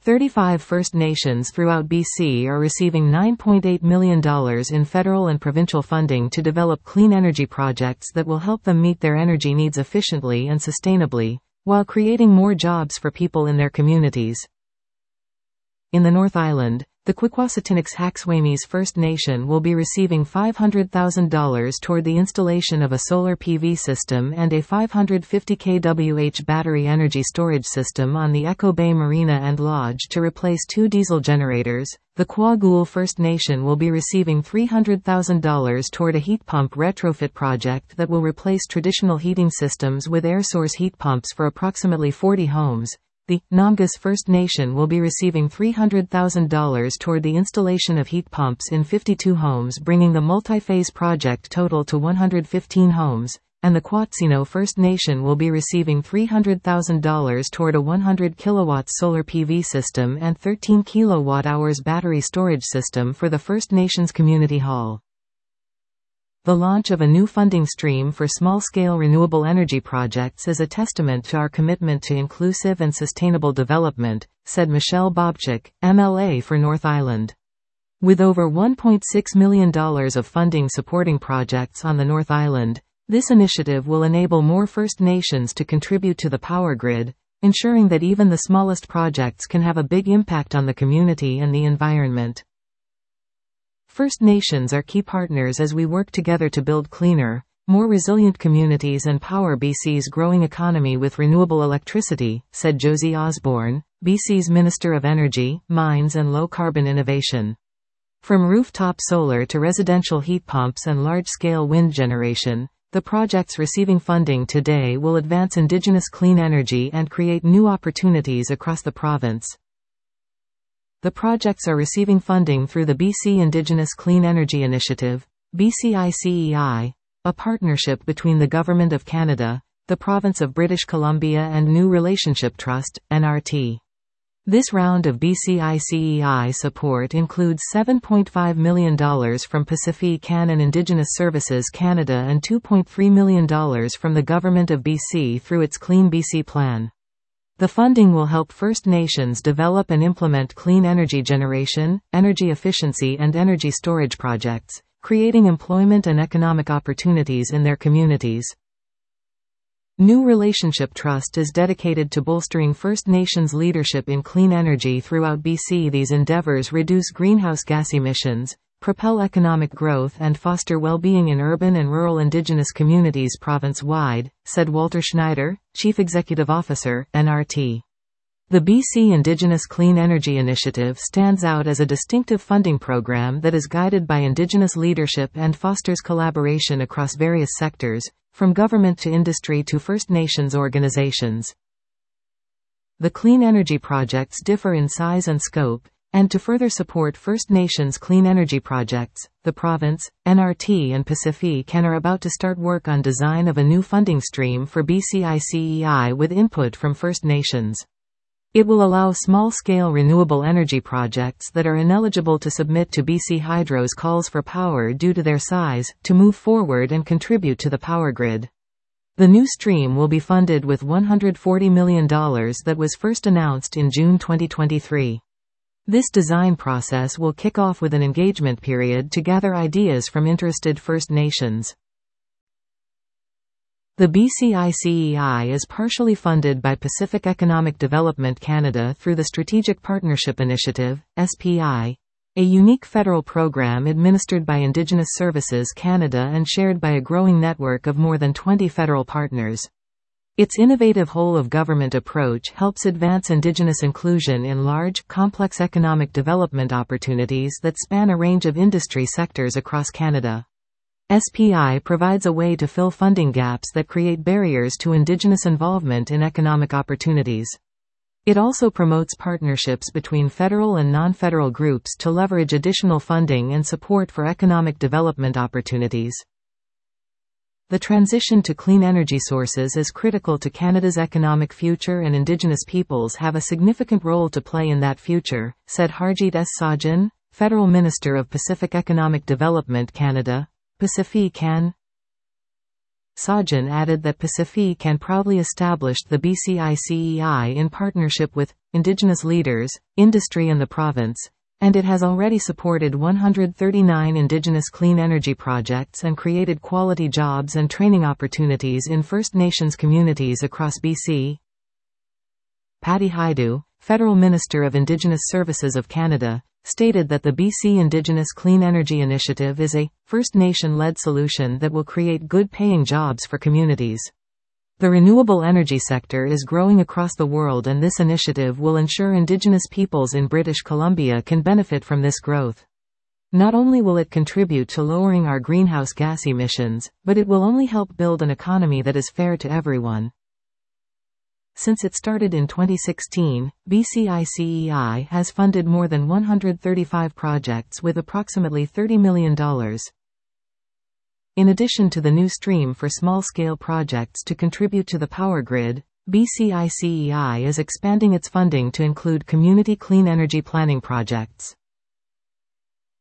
35 First Nations throughout BC are receiving $9.8 million in federal and provincial funding to develop clean energy projects that will help them meet their energy needs efficiently and sustainably, while creating more jobs for people in their communities. In the North Island, the Kwikwasatinex Haxwaymis First Nation will be receiving $500,000 toward the installation of a solar PV system and a 550 kWh battery energy storage system on the Echo Bay Marina and Lodge to replace 2 diesel generators. The Kwagool First Nation will be receiving $300,000 toward a heat pump retrofit project that will replace traditional heating systems with air source heat pumps for approximately 40 homes. The Namgas First Nation will be receiving $300,000 toward the installation of heat pumps in 52 homes, bringing the multi-phase project total to 115 homes, and the Quatsino First Nation will be receiving $300,000 toward a 100 kW solar PV system and 13 kWh battery storage system for the First Nations Community Hall. The launch of a new funding stream for small-scale renewable energy projects is a testament to our commitment to inclusive and sustainable development, said Michelle Bobchik, MLA for North Island. With over $1.6 million of funding supporting projects on the North Island, this initiative will enable more First Nations to contribute to the power grid, ensuring that even the smallest projects can have a big impact on the community and the environment. First Nations are key partners as we work together to build cleaner, more resilient communities and power BC's growing economy with renewable electricity, said Josie Osborne, BC's Minister of Energy, Mines and Low-Carbon Innovation. From rooftop solar to residential heat pumps and large-scale wind generation, the projects receiving funding today will advance Indigenous clean energy and create new opportunities across the province. The projects are receiving funding through the BC Indigenous Clean Energy Initiative, BCICEI, a partnership between the Government of Canada, the Province of British Columbia and New Relationship Trust, NRT. This round of BCICEI support includes $7.5 million from Pacific Can and Indigenous Services Canada and $2.3 million from the Government of BC through its Clean BC Plan. The funding will help First Nations develop and implement clean energy generation, energy efficiency and energy storage projects, creating employment and economic opportunities in their communities. New Relationship Trust is dedicated to bolstering First Nations leadership in clean energy throughout BC. These endeavours reduce greenhouse gas emissions, propel economic growth and foster well-being in urban and rural Indigenous communities province-wide, said Walter Schneider, Chief Executive Officer, NRT. The BC Indigenous Clean Energy Initiative stands out as a distinctive funding program that is guided by Indigenous leadership and fosters collaboration across various sectors, from government to industry to First Nations organizations. The clean energy projects differ in size and scope, and to further support First Nations clean energy projects, the province, NRT and Pacific Can are about to start work on design of a new funding stream for BCICEI with input from First Nations. It will allow small-scale renewable energy projects that are ineligible to submit to BC Hydro's calls for power due to their size, to move forward and contribute to the power grid. The new stream will be funded with $140 million that was first announced in June 2023. This design process will kick off with an engagement period to gather ideas from interested First Nations. The BCICEI is partially funded by Pacific Economic Development Canada through the Strategic Partnership Initiative, SPI, a unique federal program administered by Indigenous Services Canada and shared by a growing network of more than 20 federal partners. Its innovative whole-of-government approach helps advance Indigenous inclusion in large, complex economic development opportunities that span a range of industry sectors across Canada. SPI provides a way to fill funding gaps that create barriers to Indigenous involvement in economic opportunities. It also promotes partnerships between federal and non-federal groups to leverage additional funding and support for economic development opportunities. The transition to clean energy sources is critical to Canada's economic future, and Indigenous peoples have a significant role to play in that future, said Harjit S. Sajan, Federal Minister of Pacific Economic Development Canada, Pacific Can. Sajjan added that Pacific can proudly established the BCICEI in partnership with indigenous leaders, industry and the province, and it has already supported 139 indigenous clean energy projects and created quality jobs and training opportunities in First Nations communities across BC. Patty Hajdu, Federal Minister of Indigenous Services of Canada, stated that the BC Indigenous Clean Energy Initiative is a First Nation-led solution that will create good-paying jobs for communities. The renewable energy sector is growing across the world, and this initiative will ensure Indigenous peoples in British Columbia can benefit from this growth. Not only will it contribute to lowering our greenhouse gas emissions, but it will only help build an economy that is fair to everyone. Since it started in 2016, BCICEI has funded more than 135 projects with approximately $30 million. In addition to the new stream for small-scale projects to contribute to the power grid, BCICEI is expanding its funding to include community clean energy planning projects.